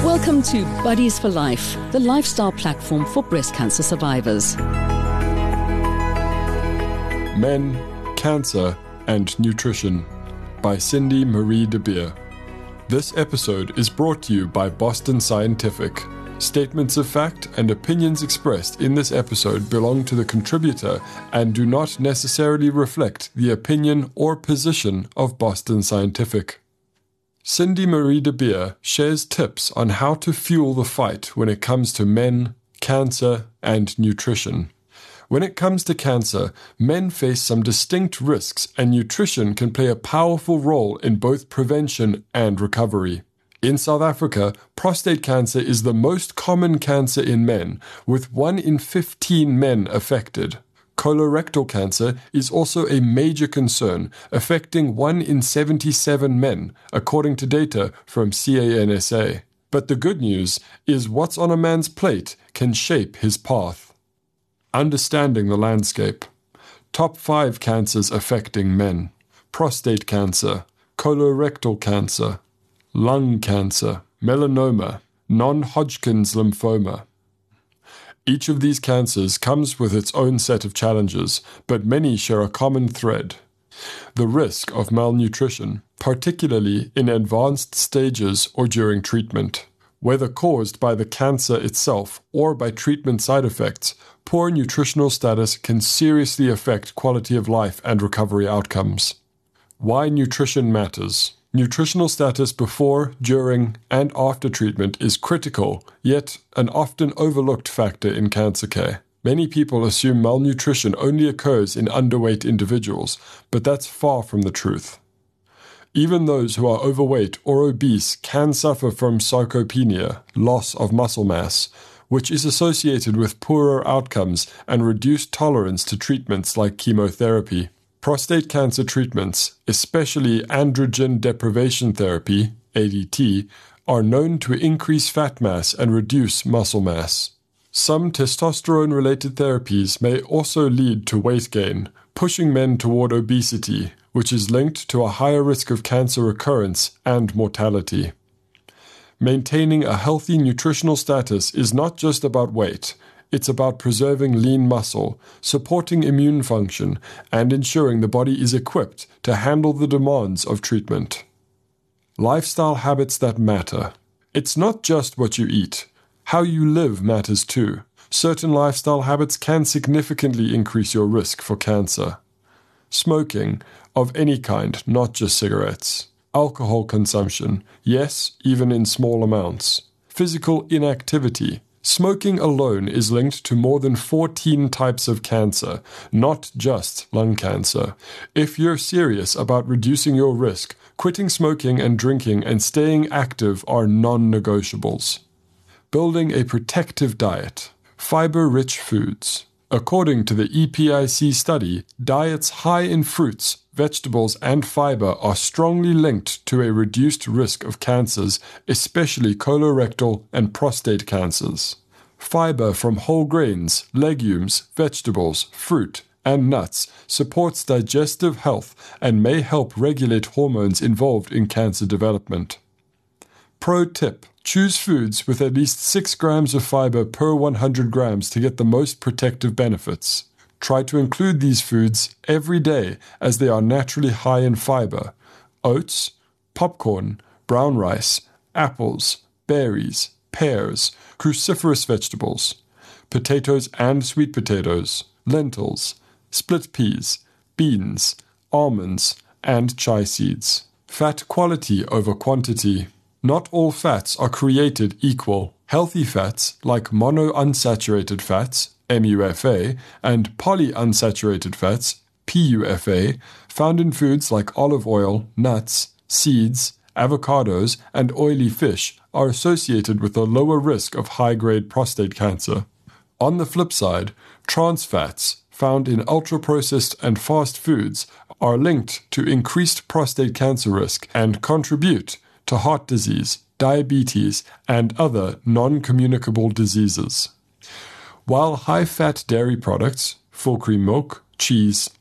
Welcome to Buddies for Life, the lifestyle platform for breast cancer survivors. Men, Cancer, and Nutrition by Cindy Marie de Beer. This episode is brought to you by Boston Scientific. Statements of fact and opinions expressed in this episode belong to the contributor and do not necessarily reflect the opinion or position of Boston Scientific. Cindy Marie de Beer shares tips on how to fuel the fight when it comes to men, cancer, and nutrition. When it comes to cancer, men face some distinct risks, and nutrition can play a powerful role in both prevention and recovery. In South Africa, prostate cancer is the most common cancer in men, with 1 in 15 men affected. Colorectal cancer is also a major concern, affecting 1 in 77 men, according to data from CANSA. But the good news is what's on a man's plate can shape his path. Understanding the landscape. Top 5 cancers affecting men: prostate cancer, colorectal cancer, lung cancer, melanoma, non-Hodgkin's lymphoma. Each of these cancers comes with its own set of challenges, but many share a common thread: the risk of malnutrition, particularly in advanced stages or during treatment. Whether caused by the cancer itself or by treatment side effects, poor nutritional status can seriously affect quality of life and recovery outcomes. Why nutrition matters. Nutritional status before, during, and after treatment is critical, yet an often overlooked factor in cancer care. Many people assume malnutrition only occurs in underweight individuals, but that's far from the truth. Even those who are overweight or obese can suffer from sarcopenia, loss of muscle mass, which is associated with poorer outcomes and reduced tolerance to treatments like chemotherapy. Prostate cancer treatments, especially androgen deprivation therapy, ADT, are known to increase fat mass and reduce muscle mass. Some testosterone-related therapies may also lead to weight gain, pushing men toward obesity, which is linked to a higher risk of cancer recurrence and mortality. Maintaining a healthy nutritional status is not just about weight. It's about preserving lean muscle, supporting immune function, and ensuring the body is equipped to handle the demands of treatment. Lifestyle habits that matter. It's not just what you eat. How you live matters too. Certain lifestyle habits can significantly increase your risk for cancer. Smoking, of any kind, not just cigarettes. Alcohol consumption, yes, even in small amounts. Physical inactivity. Smoking alone is linked to more than 14 types of cancer, not just lung cancer. If you're serious about reducing your risk, quitting smoking and drinking and staying active are non-negotiables. Building a protective diet. Fiber-rich foods. According to the EPIC study, diets high in fruits, vegetables, and fiber are strongly linked to a reduced risk of cancers, especially colorectal and prostate cancers. Fiber from whole grains, legumes, vegetables, fruit, and nuts supports digestive health and may help regulate hormones involved in cancer development. Pro tip: choose foods with at least 6 grams of fiber per 100 grams to get the most protective benefits. Try to include these foods every day as they are naturally high in fiber: oats, popcorn, brown rice, apples, berries, pears, cruciferous vegetables, potatoes and sweet potatoes, lentils, split peas, beans, almonds, and chia seeds. Fat quality over quantity. Not all fats are created equal. Healthy fats, like monounsaturated fats, MUFA, and polyunsaturated fats, PUFA, found in foods like olive oil, nuts, seeds, avocados, and oily fish, are associated with a lower risk of high-grade prostate cancer. On the flip side, trans fats, found in ultra-processed and fast foods, are linked to increased prostate cancer risk and contribute to heart disease, diabetes, and other non-communicable diseases. While high-fat dairy products, full cream milk, cheese,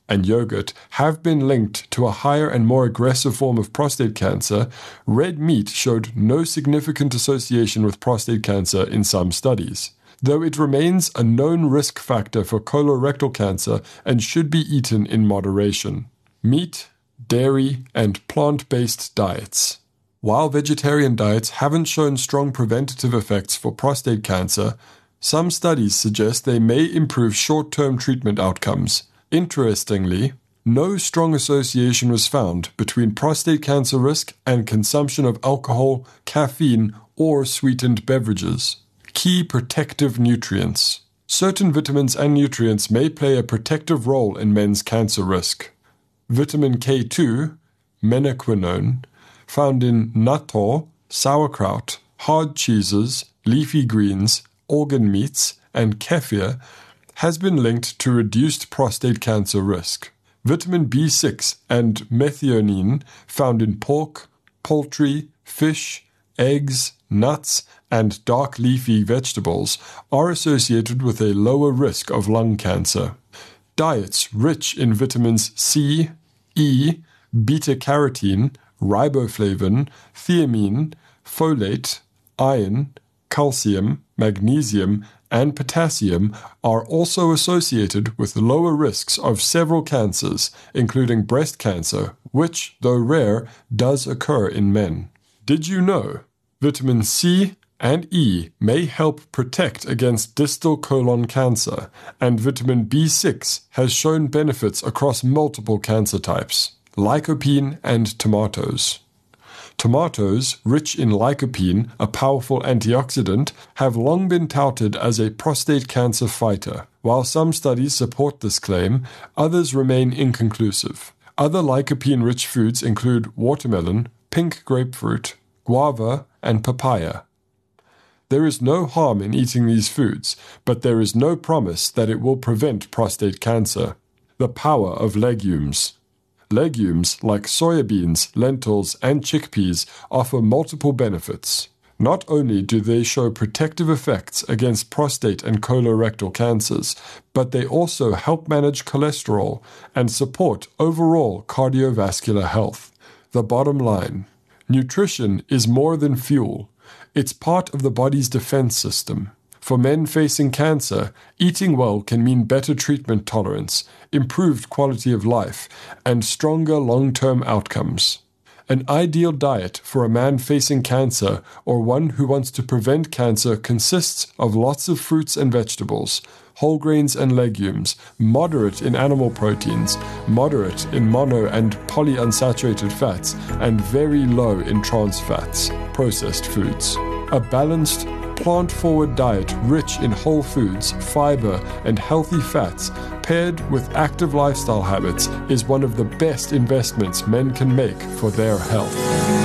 and yogurt have been linked to a higher and more aggressive form of prostate cancer, red meat showed no significant association with prostate cancer in some studies, though it remains a known risk factor for colorectal cancer and should be eaten in moderation. Meat, dairy, and plant-based diets. While vegetarian diets haven't shown strong preventative effects for prostate cancer, some studies suggest they may improve short-term treatment outcomes. Interestingly, no strong association was found between prostate cancer risk and consumption of alcohol, caffeine, or sweetened beverages. Key protective nutrients. Certain vitamins and nutrients may play a protective role in men's cancer risk. Vitamin K2, menaquinone, found in natto, sauerkraut, hard cheeses, leafy greens, organ meats, and kefir, has been linked to reduced prostate cancer risk. Vitamin B6 and methionine, found in pork, poultry, fish, eggs, nuts, and dark leafy vegetables, are associated with a lower risk of lung cancer. Diets rich in vitamins C, E, beta-carotene, riboflavin, thiamine, folate, iron, calcium, magnesium, and potassium are also associated with lower risks of several cancers, including breast cancer, which, though rare, does occur in men. Did you know? Vitamin C and E may help protect against distal colon cancer, and vitamin B6 has shown benefits across multiple cancer types. Lycopene and tomatoes. Tomatoes, rich in lycopene, a powerful antioxidant, have long been touted as a prostate cancer fighter. While some studies support this claim, others remain inconclusive. Other lycopene-rich foods include watermelon, pink grapefruit, guava, and papaya. There is no harm in eating these foods, but there is no promise that it will prevent prostate cancer. The power of legumes. Legumes like soybeans, lentils, and chickpeas offer multiple benefits. Not only do they show protective effects against prostate and colorectal cancers, but they also help manage cholesterol and support overall cardiovascular health. The bottom line: nutrition is more than fuel. It's part of the body's defense system. For men facing cancer, eating well can mean better treatment tolerance, improved quality of life, and stronger long-term outcomes. An ideal diet for a man facing cancer or one who wants to prevent cancer consists of lots of fruits and vegetables, whole grains and legumes, moderate in animal proteins, moderate in mono and polyunsaturated fats, and very low in trans fats, processed foods. A balanced, plant-forward diet rich in whole foods, fiber, and healthy fats, paired with active lifestyle habits, is one of the best investments men can make for their health.